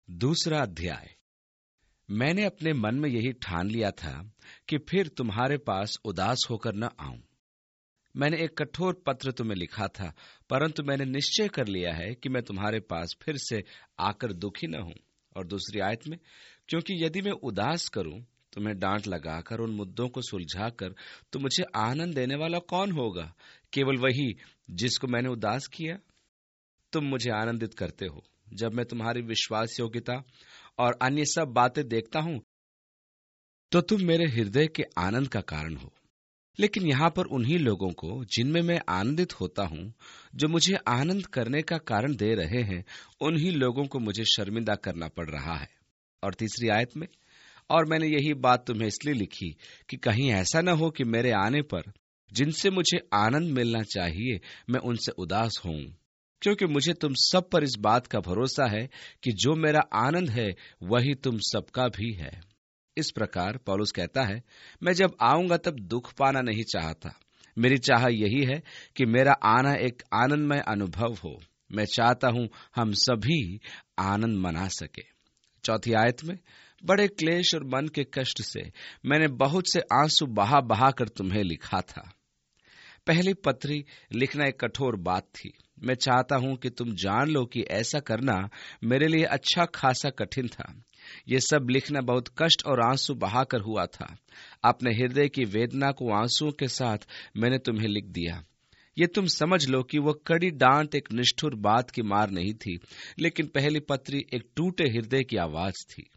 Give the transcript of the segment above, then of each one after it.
दूसरा अध्याय। मैंने अपने मन में यही ठान लिया था कि फिर तुम्हारे पास उदास होकर न आऊं। मैंने एक कठोर पत्र तुम्हें लिखा था, परंतु मैंने निश्चय कर लिया है कि मैं तुम्हारे पास फिर से आकर दुखी न हूं। और दूसरी आयत में, क्योंकि यदि मैं उदास करूं, तुम्हें डांट लगाकर उन मुद्दों को सुलझाकर, तो मुझे आनंद देने वाला कौन होगा? केवल वही जिसको मैंने उदास किया। तुम मुझे आनंदित करते हो जब मैं तुम्हारी विश्वास योग्यता और अन्य सब बातें देखता हूं, तो तुम मेरे हृदय के आनंद का कारण हो। लेकिन यहां पर उन्हीं लोगों को जिनमें मैं आनंदित होता हूं, जो मुझे आनंद करने का कारण दे रहे हैं, उन्हीं लोगों को मुझे शर्मिंदा करना पड़ रहा है। और तीसरी आयत में, और मैंने यही बात तुम्हें इसलिए लिखी कि कहीं ऐसा न हो कि मेरे आने पर जिनसे मुझे आनंद मिलना चाहिए, मैं उनसे उदास होऊं। क्योंकि मुझे तुम सब पर इस बात का भरोसा है कि जो मेरा आनंद है वही तुम सबका भी है। इस प्रकार पौलुस कहता है, मैं जब आऊंगा तब दुख पाना नहीं चाहता। मेरी चाह यही है कि मेरा आना एक आनंदमय अनुभव हो। मैं चाहता हूं हम सभी आनंद मना सके। चौथी आयत में, बड़े क्लेश और मन के कष्ट से मैंने बहुत से आंसू बहा बहा कर तुम्हें लिखा था। पहली पत्री लिखना एक कठोर बात थी। मैं चाहता हूं कि तुम जान लो कि ऐसा करना मेरे लिए अच्छा खासा कठिन था। ये सब लिखना बहुत कष्ट और आंसू बहाकर हुआ था। अपने हृदय की वेदना को आंसुओं के साथ मैंने तुम्हें लिख दिया। ये तुम समझ लो कि वह कड़ी डांट एक निष्ठुर बात की मार नहीं थी, लेकिन पहली पत्री एक टूटे हृदय की आवाज थी।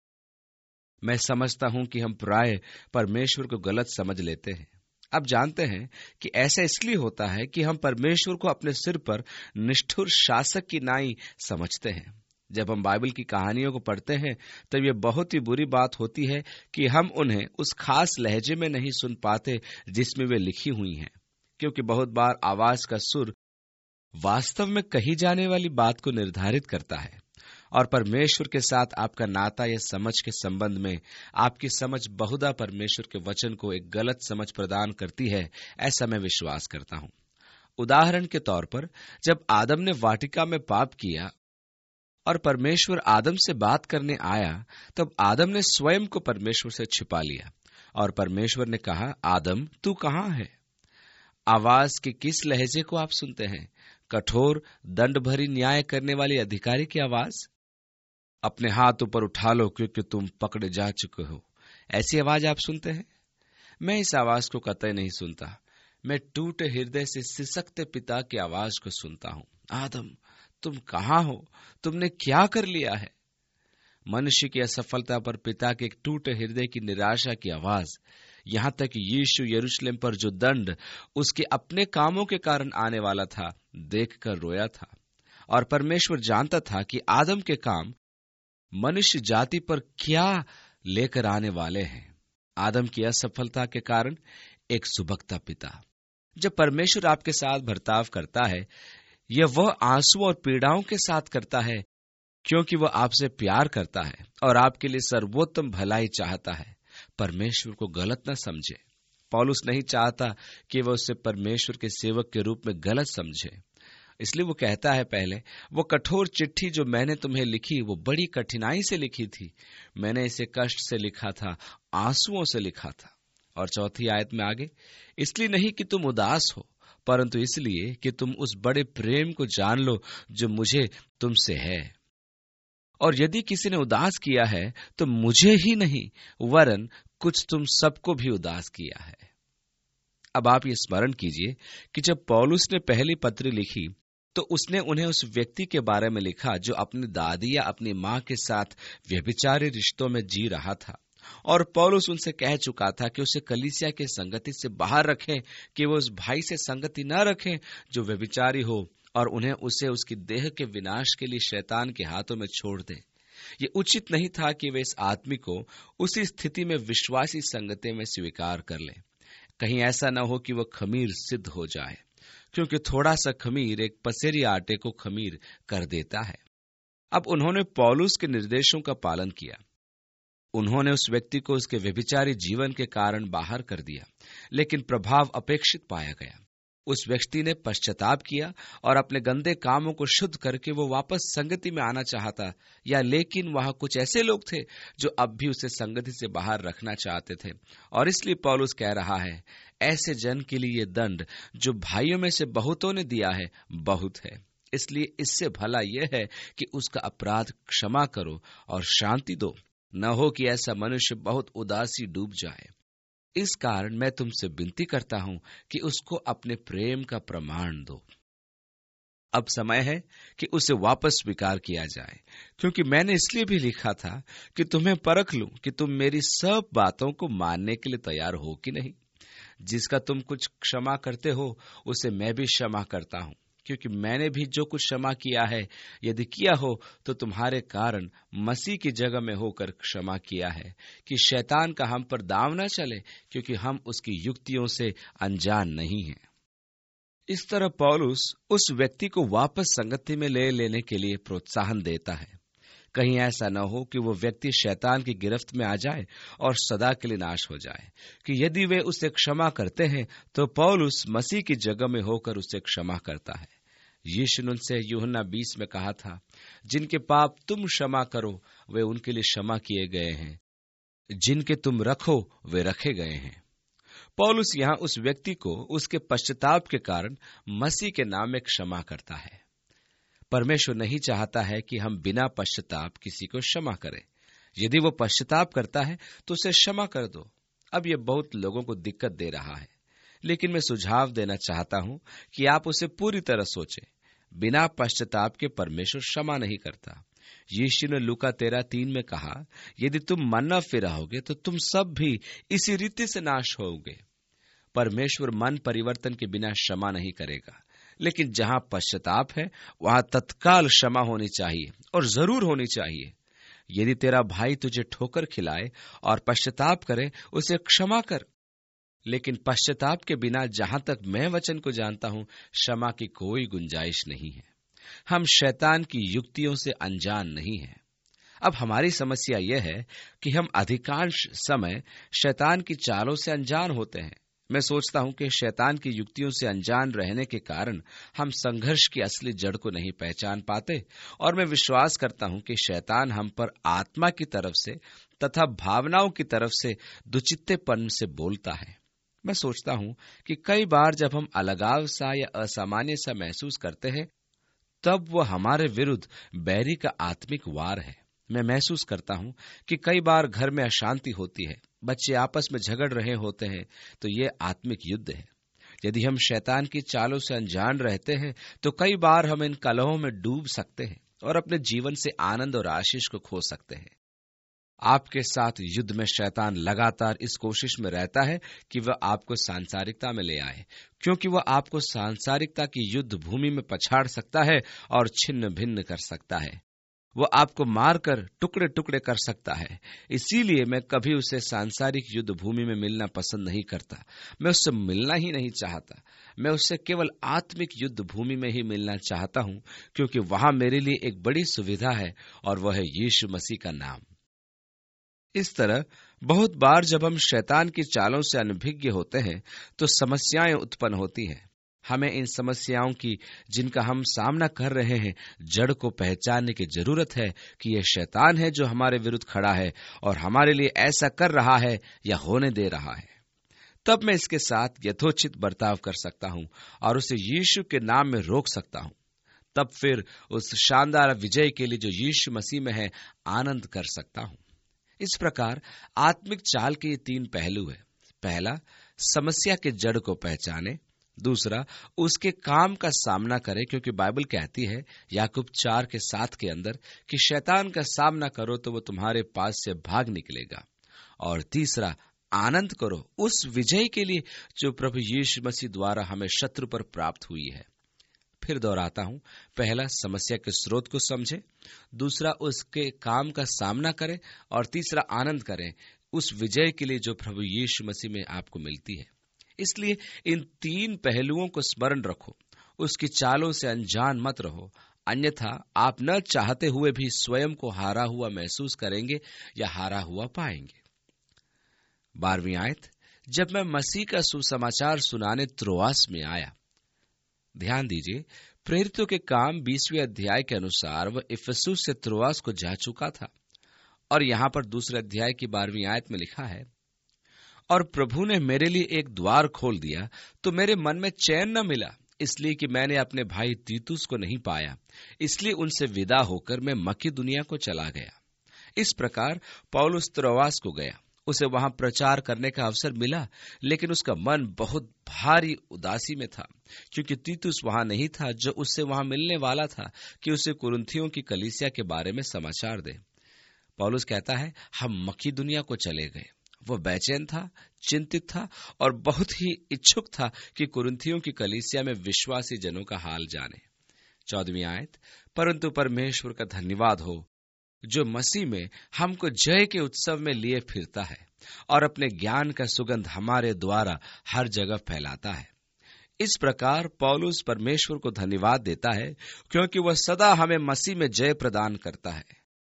मैं समझता हूं कि हम प्राय परमेश्वर को गलत समझ लेते हैं। अब जानते हैं कि ऐसा इसलिए होता है कि हम परमेश्वर को अपने सिर पर निष्ठुर शासक की नाई समझते हैं। जब हम बाइबल की कहानियों को पढ़ते हैं, तब यह बहुत ही बुरी बात होती है कि हम उन्हें उस खास लहजे में नहीं सुन पाते जिसमें वे लिखी हुई हैं, क्योंकि बहुत बार आवाज का सुर वास्तव में कही जाने वाली बात को निर्धारित करता है। और परमेश्वर के साथ आपका नाता या समझ के संबंध में आपकी समझ बहुधा परमेश्वर के वचन को एक गलत समझ प्रदान करती है, ऐसा मैं विश्वास करता हूं। उदाहरण के तौर पर, जब आदम ने वाटिका में पाप किया और परमेश्वर आदम से बात करने आया, तब आदम ने स्वयं को परमेश्वर से छिपा लिया और परमेश्वर ने कहा, आदम तू कहां है? आवाज के किस लहजे को आप सुनते हैं? कठोर दंड भरी न्याय करने वाले अधिकारी की आवाज? अपने हाथ ऊपर उठा लो क्योंकि तुम पकड़े जा चुके हो, ऐसी आवाज आप सुनते हैं? मैं इस आवाज को कतई नहीं सुनता। मैं टूटे हृदय से सिसकते पिता की आवाज को सुनता हूं, आदम तुम कहां हो? तुमने क्या कर लिया है? मनुष्य की असफलता पर पिता के एक टूटे हृदय की निराशा की आवाज। यहां तक यीशु यरूशलेम पर जो दंड उसके अपने कामों के कारण आने वाला था, देखकर रोया था। और परमेश्वर जानता था कि आदम के काम मनुष्य जाति पर क्या लेकर आने वाले हैं। आदम की असफलता के कारण एक सुबकता पिता। जब परमेश्वर आपके साथ बर्ताव करता है, यह वह आंसू और पीड़ाओं के साथ करता है, क्योंकि वह आपसे प्यार करता है और आपके लिए सर्वोत्तम भलाई चाहता है। परमेश्वर को गलत न समझे। पौलुस नहीं चाहता कि वह उसे परमेश्वर के सेवक के रूप में गलत समझे, इसलिए वो कहता है, पहले वो कठोर चिट्ठी जो मैंने तुम्हें लिखी, वो बड़ी कठिनाई से लिखी थी। मैंने इसे कष्ट से लिखा था, आंसुओं से लिखा था। और चौथी आयत में आगे, इसलिए नहीं कि तुम उदास हो, परंतु इसलिए कि तुम उस बड़े प्रेम को जान लो जो मुझे तुमसे है। और यदि किसी ने उदास किया है तो मुझे ही नहीं, वरन कुछ तुम सबको भी उदास किया है। अब आप ये स्मरण कीजिए कि जब पौलुस ने पहली पत्री लिखी, तो उसने उन्हें उस व्यक्ति के बारे में लिखा जो अपनी दादी या अपनी मां के साथ व्यभिचारी रिश्तों में जी रहा था। और पौलुस उनसे कह चुका था कि उसे कलीसिया के संगति से बाहर रखें, कि वो उस भाई से संगति न रखें जो व्यभिचारी हो, और उन्हें उसे उसकी देह के विनाश के लिए शैतान के हाथों में छोड़ दे। ये उचित नहीं था कि वे इस आदमी को उसी स्थिति में विश्वासी संगति में स्वीकार कर ले। कहीं ऐसा न हो कि वह खमीर सिद्ध हो जाए, क्योंकि थोड़ा सा खमीर एक पसेरी आटे को खमीर कर देता है। अब उन्होंने पौलुस के निर्देशों का पालन किया। उन्होंने उस व्यक्ति को उसके व्यभिचारी जीवन के कारण बाहर कर दिया, लेकिन प्रभाव अपेक्षित पाया गया। उस व्यक्ति ने पश्चाताप किया और अपने गंदे कामों को शुद्ध करके वो वापस संगति में आना चाहता, या लेकिन वहां कुछ ऐसे लोग थे जो अब भी उसे संगति से बाहर रखना चाहते थे। और इसलिए पौलुस कह रहा है, ऐसे जन के लिए ये दंड जो भाइयों में से बहुतों ने दिया है बहुत है। इसलिए इससे भला यह है कि उसका अपराध क्षमा करो और शांति दो, न हो कि ऐसा मनुष्य बहुत उदासी डूब जाए। इस कारण मैं तुमसे विनती करता हूं कि उसको अपने प्रेम का प्रमाण दो। अब समय है कि उसे वापस स्वीकार किया जाए, क्योंकि मैंने इसलिए भी लिखा था कि तुम्हें परख लूं कि तुम मेरी सब बातों को मानने के लिए तैयार हो कि नहीं। जिसका तुम कुछ क्षमा करते हो उसे मैं भी क्षमा करता हूं, क्योंकि मैंने भी जो कुछ क्षमा किया है, यदि किया हो तो तुम्हारे कारण मसीह की जगह में होकर क्षमा किया है, कि शैतान का हम पर दांव न चले, क्योंकि हम उसकी युक्तियों से अनजान नहीं हैं। इस तरह पौलुस उस व्यक्ति को वापस संगति में ले लेने के लिए प्रोत्साहन देता है। कहीं ऐसा न हो कि वो व्यक्ति शैतान की गिरफ्त में आ जाए और सदा के लिए नाश हो जाए, कि यदि वे उसे क्षमा करते हैं तो पौलुस मसीह की जगह में होकर उसे क्षमा करता है। यीशु ने उनसे यूहन्ना 20 में कहा था, जिनके पाप तुम क्षमा करो वे उनके लिए क्षमा किए गए हैं, जिनके तुम रखो वे रखे गए हैं। पौलुस यहाँ उस व्यक्ति को उसके पश्चाताप के कारण मसीह के नाम में क्षमा करता है। परमेश्वर नहीं चाहता है कि हम बिना पश्चाताप किसी को क्षमा करें। यदि वो पश्चाताप करता है तो उसे क्षमा कर दो। अब ये बहुत लोगों को दिक्कत दे रहा है, लेकिन मैं सुझाव देना चाहता हूं कि आप उसे पूरी तरह सोचें। बिना पश्चाताप के परमेश्वर क्षमा नहीं करता। यीशु ने लूका 13:3 में कहा, यदि तुम मन न फिराओगे तो तुम सब भी इसी रीति से नाश होगे। परमेश्वर मन परिवर्तन के बिना क्षमा नहीं करेगा, लेकिन जहां पश्चाताप है वहां तत्काल क्षमा होनी चाहिए, और जरूर होनी चाहिए। यदि तेरा भाई तुझे ठोकर खिलाए और पश्चाताप करे, उसे क्षमा कर। लेकिन पश्चाताप के बिना जहां तक मैं वचन को जानता हूं, क्षमा की कोई गुंजाइश नहीं है। हम शैतान की युक्तियों से अनजान नहीं हैं। अब हमारी समस्या यह है कि हम अधिकांश समय शैतान की चालों से अनजान होते हैं। मैं सोचता हूं कि शैतान की युक्तियों से अनजान रहने के कारण हम संघर्ष की असली जड़ को नहीं पहचान पाते, और मैं विश्वास करता हूं कि शैतान हम पर आत्मा की तरफ से तथा भावनाओं की तरफ से दुचित्तेपन से बोलता है। मैं सोचता हूं कि कई बार जब हम अलगाव सा या असामान्य सा महसूस करते हैं, तब वह हमारे विरुद्ध बैरी का आत्मिक वार है। मैं महसूस करता हूं कि कई बार घर में अशांति होती है, बच्चे आपस में झगड़ रहे होते हैं, तो ये आत्मिक युद्ध है। यदि हम शैतान की चालों से अनजान रहते हैं तो कई बार हम इन कलहों में डूब सकते हैं और अपने जीवन से आनंद और आशीष को खो सकते हैं। आपके साथ युद्ध में शैतान लगातार इस कोशिश में रहता है कि वह आपको सांसारिकता में ले आए, क्योंकि वह आपको सांसारिकता की युद्ध भूमि में पछाड़ सकता है और छिन्न भिन्न कर सकता है। वह आपको मारकर टुकड़े टुकड़े कर सकता है। इसीलिए मैं कभी उसे सांसारिक युद्ध भूमि में मिलना पसंद नहीं करता। मैं उससे मिलना ही नहीं चाहता। मैं उससे केवल आत्मिक युद्ध भूमि में ही मिलना चाहता हूं, क्योंकि वहां मेरे लिए एक बड़ी सुविधा है, और वह है यीशु मसीह का नाम। इस तरह बहुत बार जब हम शैतान की चालों से अनभिज्ञ होते हैं तो समस्याएं उत्पन्न होती हैं। हमें इन समस्याओं की, जिनका हम सामना कर रहे हैं, जड़ को पहचानने की जरूरत है कि यह शैतान है जो हमारे विरुद्ध खड़ा है और हमारे लिए ऐसा कर रहा है या होने दे रहा है। तब मैं इसके साथ यथोचित बर्ताव कर सकता हूं और उसे यीशु के नाम में रोक सकता हूं। तब फिर उस शानदार विजय के लिए जो यीशु मसीह में है आनंद कर सकता हूं। इस प्रकार आत्मिक चाल के ये 3 पहलू है। पहला, समस्या के जड़ को पहचाने। दूसरा, उसके काम का सामना करे, क्योंकि बाइबल कहती है याकूब 4:7 के अंदर कि शैतान का सामना करो तो वो तुम्हारे पास से भाग निकलेगा। और तीसरा, आनंद करो उस विजय के लिए जो प्रभु यीशु मसीह द्वारा हमें शत्रु पर प्राप्त हुई है। फिर दोहराता हूं, पहला, समस्या के स्रोत को समझे। दूसरा, उसके काम का सामना करें। और तीसरा, आनंद करें उस विजय के लिए जो प्रभु यीशु मसीह में आपको मिलती है। इसलिए इन 3 पहलुओं को स्मरण रखो। उसकी चालों से अनजान मत रहो, अन्यथा आप न चाहते हुए भी स्वयं को हारा हुआ महसूस करेंगे या हारा हुआ पाएंगे। 12वीं आयत, जब मैं मसीह का सुसमाचार सुनाने त्रोआस में आया ध्यान दीजिए, प्रेरितों के काम 20वें अध्याय के अनुसार वह इफिसुस से त्रोआस को जा चुका था, और यहां पर दूसरे अध्याय की 12वीं आयत में लिखा है, और प्रभु ने मेरे लिए एक द्वार खोल दिया, तो मेरे मन में चैन न मिला, इसलिए कि मैंने अपने भाई तीतुस को नहीं पाया, इसलिए उनसे विदा होकर मैं मकिदुनिया को चला गया। इस प्रकार पौलुस त्रोआस को गया। उसे वहां प्रचार करने का अवसर मिला, लेकिन उसका मन बहुत भारी उदासी में था, क्योंकि तीतुस वहां नहीं था जो उससे वहां मिलने वाला था कि उसे कुरिन्थियों की कलीसिया के बारे में समाचार दे। पौलुस कहता है, हम मकिदुनिया को चले गए। वह बेचैन था, चिंतित था और बहुत ही इच्छुक था कि कुरिन्थियों की कलीसिया में विश्वासी जनों का हाल जाने। 14वीं आयत, परंतु परमेश्वर का धन्यवाद हो जो मसीह में हमको जय के उत्सव में लिए फिरता है और अपने ज्ञान का सुगंध हमारे द्वारा हर जगह फैलाता है। इस प्रकार पौलुस परमेश्वर को धन्यवाद देता है, क्योंकि वह सदा हमें मसीह में जय प्रदान करता है।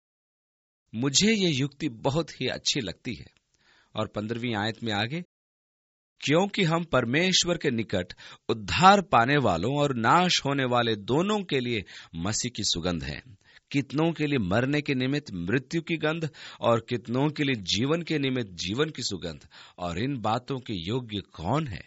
मुझे ये युक्ति बहुत ही अच्छी लगती है। और 15वीं आयत में आगे, क्योंकि हम परमेश्वर के निकट उद्धार पाने वालों और नाश होने वाले दोनों के लिए मसीह की सुगंध है। कितनों के लिए मरने के निमित्त मृत्यु की गंध और कितनों के लिए जीवन के निमित्त जीवन की सुगंध, और इन बातों के योग्य कौन है?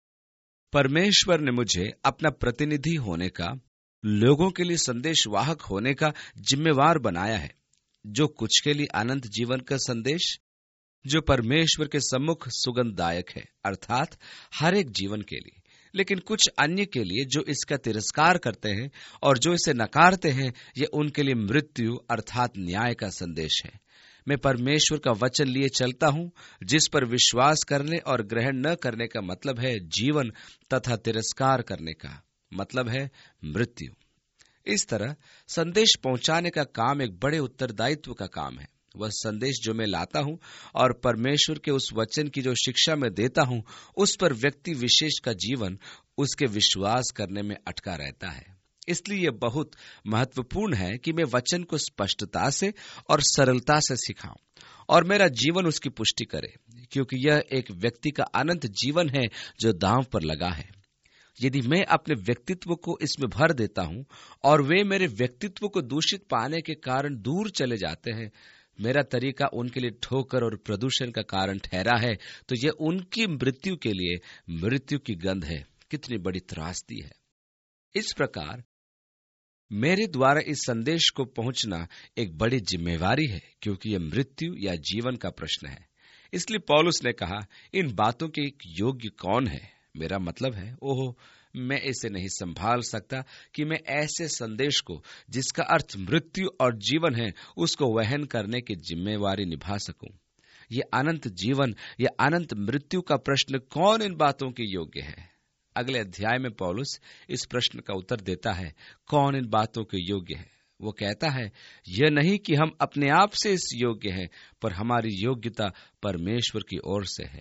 परमेश्वर ने मुझे अपना प्रतिनिधि होने का, लोगों के लिए संदेशवाहक होने का जिम्मेवार बनाया है। जो कुछ के लिए अनंत जीवन का संदेश, जो परमेश्वर के सम्मुख सुगंधदायक है, अर्थात हर एक जीवन के लिए, लेकिन कुछ अन्य के लिए जो इसका तिरस्कार करते हैं और जो इसे नकारते हैं, ये उनके लिए मृत्यु अर्थात न्याय का संदेश है। मैं परमेश्वर का वचन लिए चलता हूं, जिस पर विश्वास करने और ग्रहण न करने का मतलब है जीवन, तथा तिरस्कार करने का मतलब है मृत्यु। इस तरह संदेश पहुंचाने का काम एक बड़े उत्तरदायित्व का काम है। वह संदेश जो मैं लाता हूं और परमेश्वर के उस वचन की जो शिक्षा मैं देता हूं, उस पर व्यक्ति विशेष का जीवन उसके विश्वास करने में अटका रहता है। इसलिए यह बहुत महत्वपूर्ण है कि मैं वचन को स्पष्टता से और सरलता से सिखाऊं और मेरा जीवन उसकी पुष्टि करे, क्योंकि यह एक व्यक्ति का अनंत जीवन है जो दांव पर लगा है। यदि मैं अपने व्यक्तित्व को इसमें भर देता हूं और वे मेरे व्यक्तित्व को दूषित पाने के कारण दूर चले जाते हैं, मेरा तरीका उनके लिए ठोकर और प्रदूषण का कारण ठहरा है, तो यह उनकी मृत्यु के लिए मृत्यु की गंध है। कितनी बड़ी त्रासदी है। इस प्रकार मेरे द्वारा इस संदेश को पहुंचना एक बड़ी जिम्मेवारी है, क्योंकि यह मृत्यु या जीवन का प्रश्न है। इसलिए पौलुस ने कहा, इन बातों के योग्य कौन है? मेरा मतलब है, ओह, मैं इसे नहीं संभाल सकता कि मैं ऐसे संदेश को, जिसका अर्थ मृत्यु और जीवन है, उसको वहन करने की जिम्मेवारी निभा सकूं। ये अनंत जीवन या अनंत मृत्यु का प्रश्न कौन इन बातों के योग्य है? अगले अध्याय में पौलुस इस प्रश्न का उत्तर देता है, कौन इन बातों के योग्य है? वो कहता है, यह नहीं कि हम अपने आप से इस योग्य हैं, पर हमारी योग्यता परमेश्वर की ओर से है।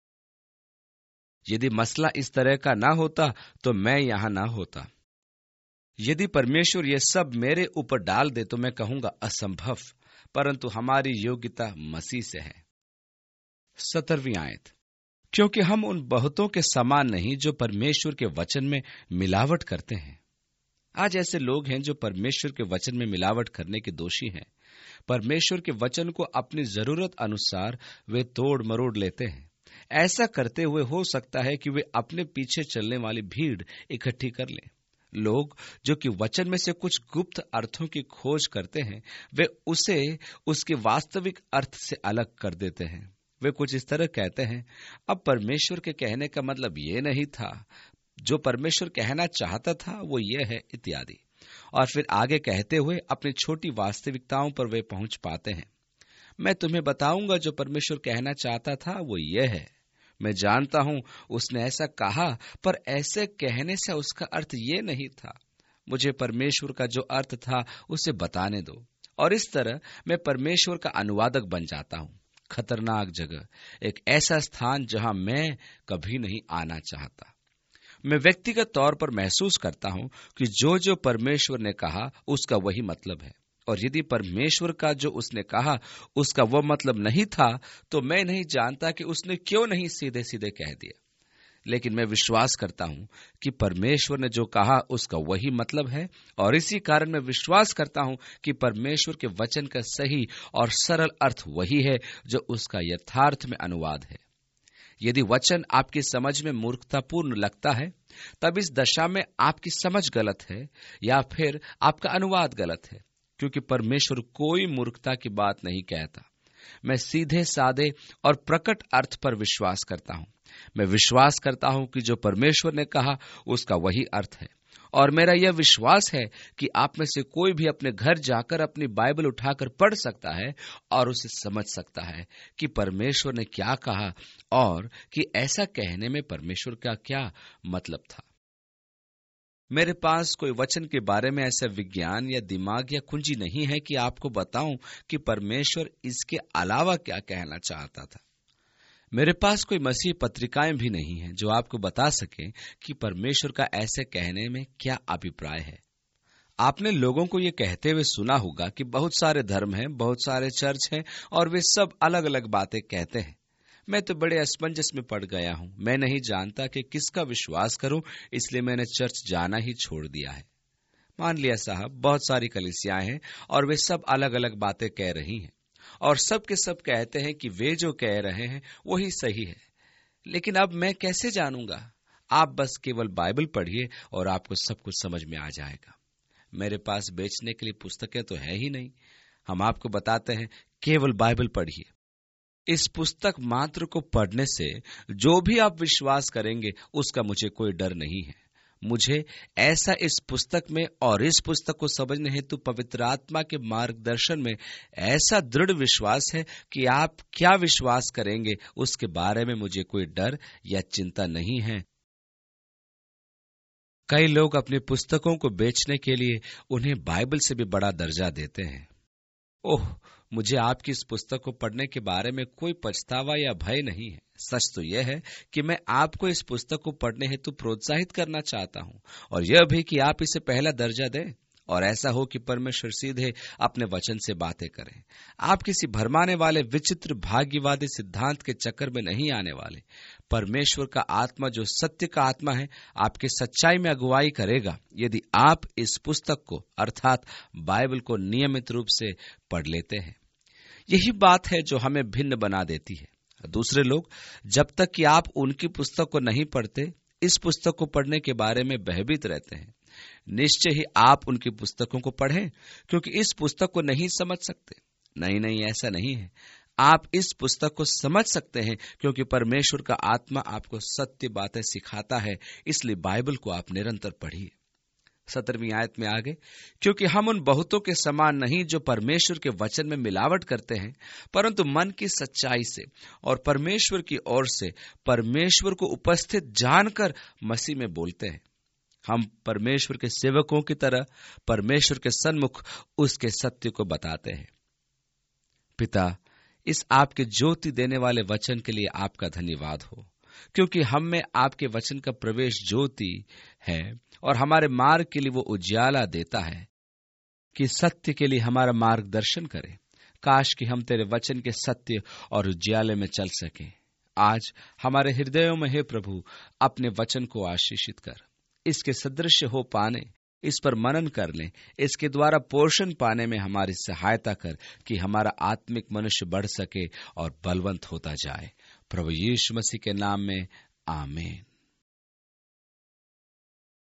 यदि मसला इस तरह का ना होता तो मैं यहां ना होता। यदि परमेश्वर ये सब मेरे ऊपर डाल दे तो मैं कहूंगा असंभव, परंतु हमारी योग्यता मसीह से है। 17वीं आयत, क्योंकि हम उन बहुतों के समान नहीं जो परमेश्वर के वचन में मिलावट करते हैं। आज ऐसे लोग हैं जो परमेश्वर के वचन में मिलावट करने के दोषी हैं। परमेश्वर के वचन को अपनी जरूरत अनुसार वे तोड़ मरोड़ लेते हैं। ऐसा करते हुए हो सकता है कि वे अपने पीछे चलने वाली भीड़ इकट्ठी कर लें। लोग जो कि वचन में से कुछ गुप्त अर्थों की खोज करते हैं, वे उसे उसके वास्तविक अर्थ से अलग कर देते हैं। वे कुछ इस तरह कहते हैं, अब परमेश्वर के कहने का मतलब ये नहीं था, जो परमेश्वर कहना चाहता था वो ये है, इत्यादि। और फिर आगे कहते हुए अपनी छोटी वास्तविकताओं पर वे पहुंच पाते हैं। मैं तुम्हें बताऊंगा जो परमेश्वर कहना चाहता था वो ये है। मैं जानता हूं उसने ऐसा कहा, पर ऐसे कहने से उसका अर्थ ये नहीं था। मुझे परमेश्वर का जो अर्थ था उसे बताने दो। और इस तरह मैं परमेश्वर का अनुवादक बन जाता हूं। खतरनाक जगह, एक ऐसा स्थान जहां मैं कभी नहीं आना चाहता। मैं व्यक्तिगत तौर पर महसूस करता हूं कि जो परमेश्वर ने कहा उसका वही मतलब है, और यदि परमेश्वर का जो उसने कहा उसका वो मतलब नहीं था, तो मैं नहीं जानता कि उसने क्यों नहीं सीधे सीधे कह दिया। लेकिन मैं विश्वास करता हूं कि परमेश्वर ने जो कहा उसका वही मतलब है, और इसी कारण मैं विश्वास करता हूं कि परमेश्वर के वचन का सही और सरल अर्थ वही है जो उसका यथार्थ में अनुवाद है। यदि वचन आपकी समझ में मूर्खतापूर्ण लगता है, तब इस दशा में आपकी समझ गलत है या फिर आपका अनुवाद गलत है, क्योंकि परमेश्वर कोई मूर्खता की बात नहीं कहता। मैं सीधे सादे और प्रकट अर्थ पर विश्वास करता हूं। मैं विश्वास करता हूं कि जो परमेश्वर ने कहा उसका वही अर्थ है, और मेरा यह विश्वास है कि आप में से कोई भी अपने घर जाकर अपनी बाइबल उठाकर पढ़ सकता है और उसे समझ सकता है कि परमेश्वर ने क्या कहा और कि ऐसा कहने में परमेश्वर का क्या मतलब था। मेरे पास कोई वचन के बारे में ऐसा विज्ञान या दिमाग या कुंजी नहीं है कि आपको बताऊं कि परमेश्वर इसके अलावा क्या कहना चाहता था। मेरे पास कोई मसीह पत्रिकाएं भी नहीं हैं जो आपको बता सकें कि परमेश्वर का ऐसे कहने में क्या अभिप्राय है। आपने लोगों को ये कहते हुए सुना होगा कि बहुत सारे धर्म हैं, बहुत सारे चर्च हैं और वे सब अलग अलग बातें कहते हैं। मैं तो बड़े असमंजस में पड़ गया हूं। मैं नहीं जानता कि किसका विश्वास करूं, इसलिए मैंने चर्च जाना ही छोड़ दिया है। मान लिया साहब, बहुत सारी कलीसियाएं हैं और वे सब अलग अलग बातें कह रही हैं, और सब के सब कहते हैं कि वे जो कह रहे हैं वही सही है। लेकिन अब मैं कैसे जानूंगा? आप बस केवल बाइबल पढ़िए और आपको सब कुछ समझ में आ जाएगा। मेरे पास बेचने के लिए पुस्तकें तो है ही नहीं। हम आपको बताते हैं, केवल बाइबल पढ़िए। इस पुस्तक मात्र को पढ़ने से जो भी आप विश्वास करेंगे उसका मुझे कोई डर नहीं है। मुझे ऐसा इस पुस्तक में और इस पुस्तक को समझने हेतु पवित्र आत्मा के मार्गदर्शन में ऐसा दृढ़ विश्वास है कि आप क्या विश्वास करेंगे उसके बारे में मुझे कोई डर या चिंता नहीं है। कई लोग अपनी पुस्तकों को बेचने के लिए उन्हें बाइबल से भी बड़ा दर्जा देते हैं। ओह, मुझे आपकी इस पुस्तक को पढ़ने के बारे में कोई पछतावा या भय नहीं है। सच तो यह है कि मैं आपको इस पुस्तक को पढ़ने हेतु प्रोत्साहित करना चाहता हूं, और यह भी कि आप इसे पहला दर्जा दें, और ऐसा हो कि परमेश्वर सीधे अपने वचन से बातें करें। आप किसी भरमाने वाले विचित्र भाग्यवादी सिद्धांत के चक्कर में नहीं आने वाले। परमेश्वर का आत्मा, जो सत्य का आत्मा है, आपके सच्चाई में अगुवाई करेगा यदि आप इस पुस्तक को अर्थात बाइबल को नियमित रूप से पढ़ लेते हैं। यही बात है जो हमें भिन्न बना देती है। दूसरे लोग जब तक कि आप उनकी पुस्तक को नहीं पढ़ते, इस पुस्तक को पढ़ने के बारे में भयभीत रहते हैं। निश्चय ही आप उनकी पुस्तकों को पढ़ें, क्योंकि इस पुस्तक को नहीं समझ सकते। नहीं, ऐसा नहीं है। आप इस पुस्तक को समझ सकते हैं क्योंकि परमेश्वर का आत्मा आपको सत्य बातें सिखाता है। इसलिए बाइबल को आप निरंतर पढ़िए। 17वीं आयत में आगे, क्योंकि हम उन बहुतों के समान नहीं जो परमेश्वर के वचन में मिलावट करते हैं, परंतु मन की सच्चाई से और परमेश्वर की ओर से परमेश्वर को उपस्थित जानकर मसीह में बोलते हैं। हम परमेश्वर के सेवकों की तरह परमेश्वर के सन्मुख उसके सत्य को बताते हैं। पिता, इस आपके ज्योति देने वाले वचन के लिए आपका धन्यवाद हो, क्योंकि हम में आपके वचन का प्रवेश ज्योति है और हमारे मार्ग के लिए वो उजियाला देता है कि सत्य के लिए हमारा मार्गदर्शन करे। काश कि हम तेरे वचन के सत्य और उजियाले में चल सकें। आज हमारे हृदयों में, हे प्रभु, अपने वचन को आशीषित कर। इसके सदृश हो पाने, इस पर मनन कर लें, इसके द्वारा पोषण पाने में हमारी सहायता कर कि हमारा आत्मिक मनुष्य बढ़ सके और बलवंत होता जाए। प्रभु यीशु मसीह के नाम में, आमीन।